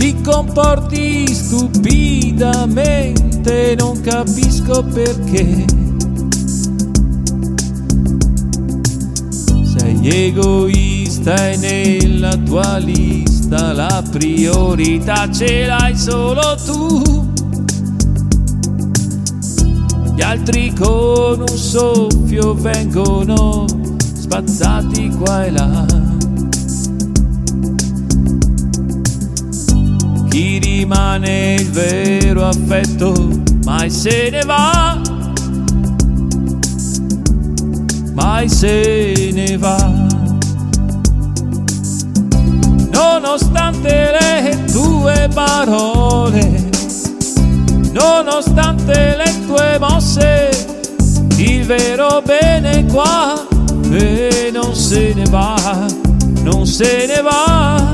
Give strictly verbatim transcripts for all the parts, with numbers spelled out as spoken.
Ti comporti stupidamente, non capisco perché. Sei egoista e nella tua lista la priorità ce l'hai solo tu. Gli altri con un soffio vengono spazzati qua e là. Chi rimane il vero affetto mai se ne va, mai se ne va. Nonostante le tue parole, nonostante le tue mosse, il vero bene qua e non se ne va, non se ne va.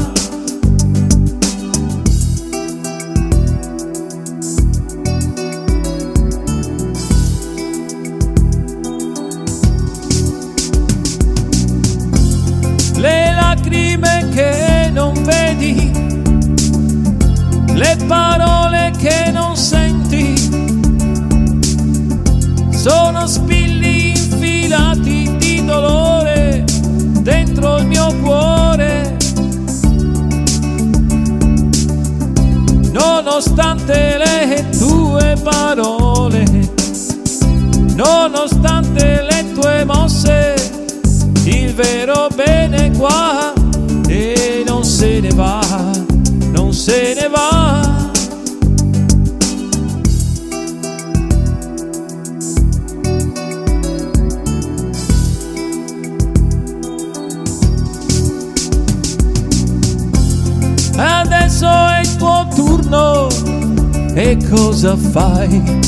Le lacrime che non vedi, le parole che non senti, sono spilli infilati di dolore dentro il mio cuore. Nonostante le tue parole, nonostante le tue mosse, il vero bene qua e non se ne va, non se ne va. Adesso è il tuo turno e cosa fai?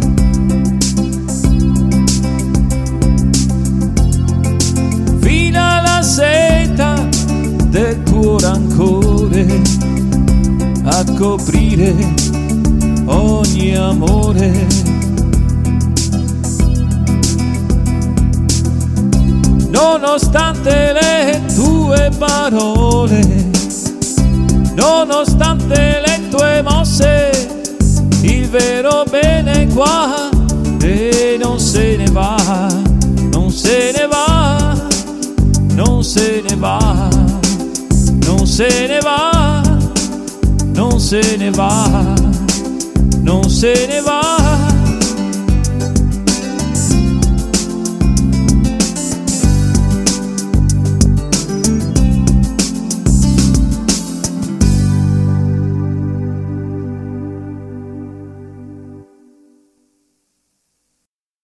Fila la seta del tuo rancore a coprire ogni amore. Nonostante le tue parole, nonostante le tue mosse, il vero bene qua e non se ne va, non se ne va, non se ne va, non se ne va, non se ne va, non se ne va.